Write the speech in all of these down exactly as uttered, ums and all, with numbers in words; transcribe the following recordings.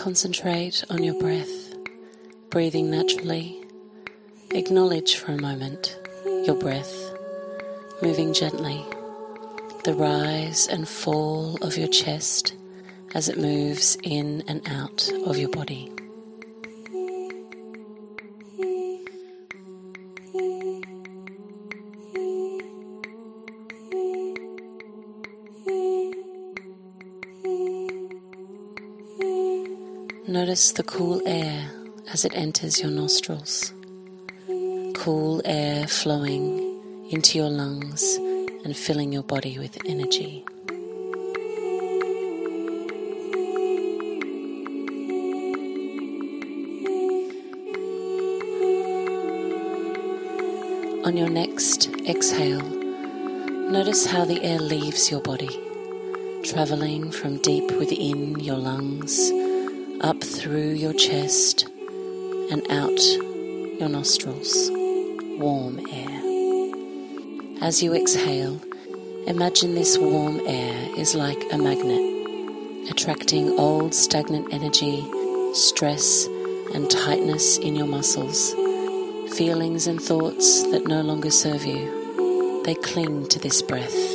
Concentrate on your breath, breathing naturally. Acknowledge for a moment your breath, moving gently, the rise and fall of your chest as it moves in and out of your body. Notice the cool air as it enters your nostrils. Cool air flowing into your lungs and filling your body with energy. On your next exhale, notice how the air leaves your body, traveling from deep within your lungs, up through your chest and out your nostrils, warm air. As you exhale, imagine this warm air is like a magnet, attracting old stagnant energy, stress and tightness in your muscles, feelings and thoughts that no longer serve you. They cling to this breath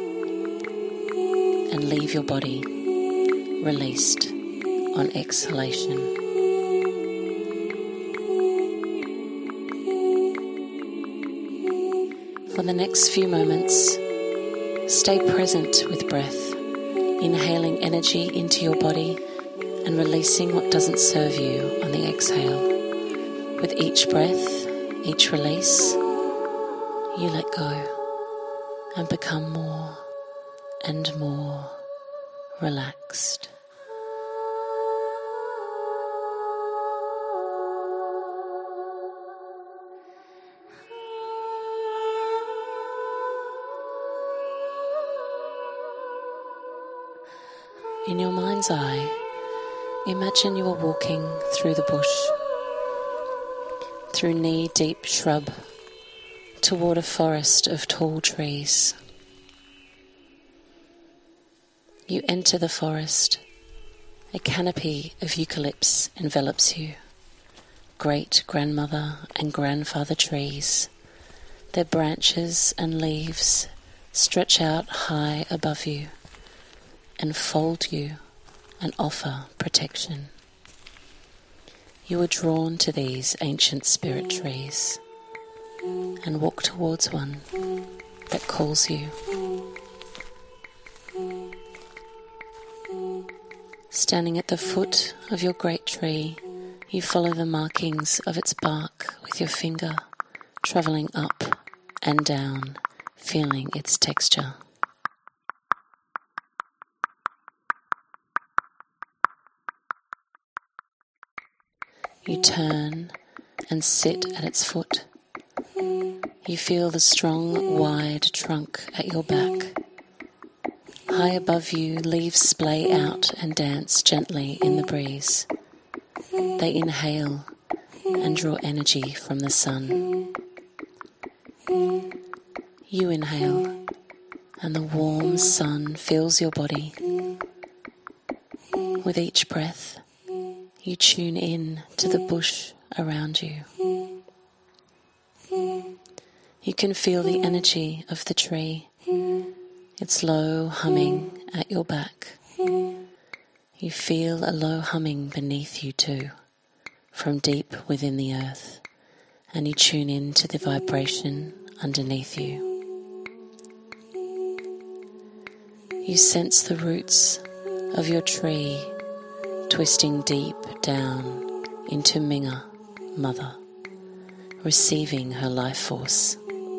and leave your body released on exhalation. For the next few moments, stay present with breath, inhaling energy into your body and releasing what doesn't serve you on the exhale. With each breath, each release, you let go and become more and more relaxed. In your mind's eye, imagine you are walking through the bush, through knee-deep shrub, toward a forest of tall trees. You enter the forest. A canopy of eucalypts envelops you. Great-grandmother and grandfather trees. Their branches and leaves stretch out high above you, enfold you and offer protection. You are drawn to these ancient spirit trees and walk towards one that calls you. Standing at the foot of your great tree, you follow the markings of its bark with your finger, travelling up and down, feeling its texture. You turn and sit at its foot. You feel the strong, wide trunk at your back. High above you, leaves splay out and dance gently in the breeze. They inhale and draw energy from the sun. You inhale, and the warm sun fills your body. With each breath, you tune in to the bush around you. You can feel the energy of the tree, its low humming at your back. You feel a low humming beneath you too, from deep within the earth, and you tune in to the vibration underneath you. You sense the roots of your tree twisting deep down into Minga, Mother, receiving her life force.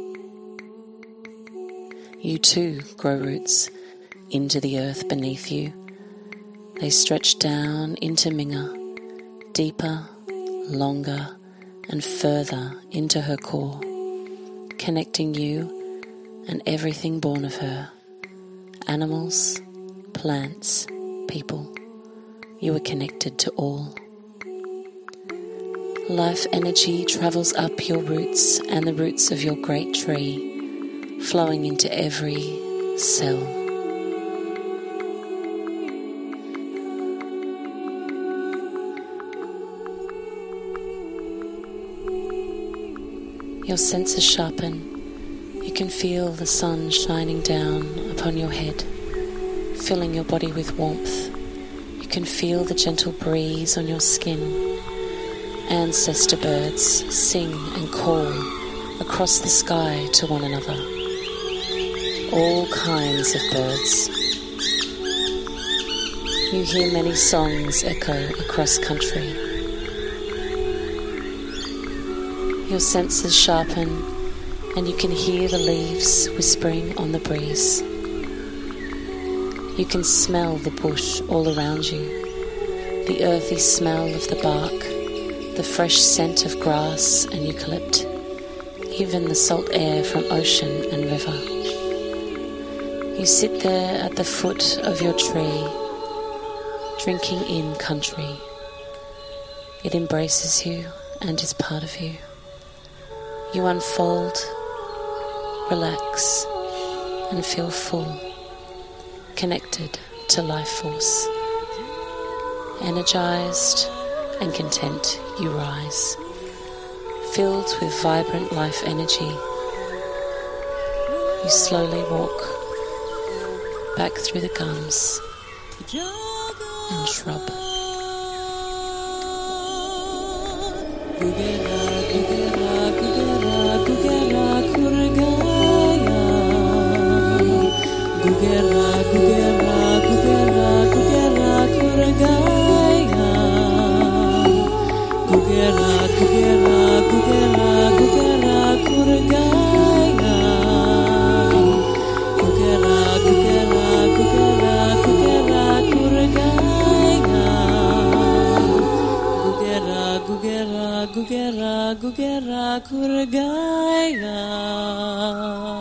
You too grow roots into the earth beneath you. They stretch down into Minga, deeper, longer, and further into her core, connecting you and everything born of her, animals, plants, people. You are connected to all. Life energy travels up your roots and the roots of your great tree, flowing into every cell. Your senses sharpen. You can feel the sun shining down upon your head, filling your body with warmth. You can feel the gentle breeze on your skin. Ancestor birds sing and call across the sky to one another. All kinds of birds. You hear many songs echo across country. Your senses sharpen, and you can hear the leaves whispering on the breeze. You can smell the bush all around you, the earthy smell of the bark, the fresh scent of grass and eucalypt, even the salt air from ocean and river. You sit there at the foot of your tree, drinking in country. It embraces you and is part of you. You unfold, relax, and feel full, connected to life force. Energized and content, you rise, filled with vibrant life energy. You slowly walk back through the gums and shrub. Gugera, gugera, kurgaya.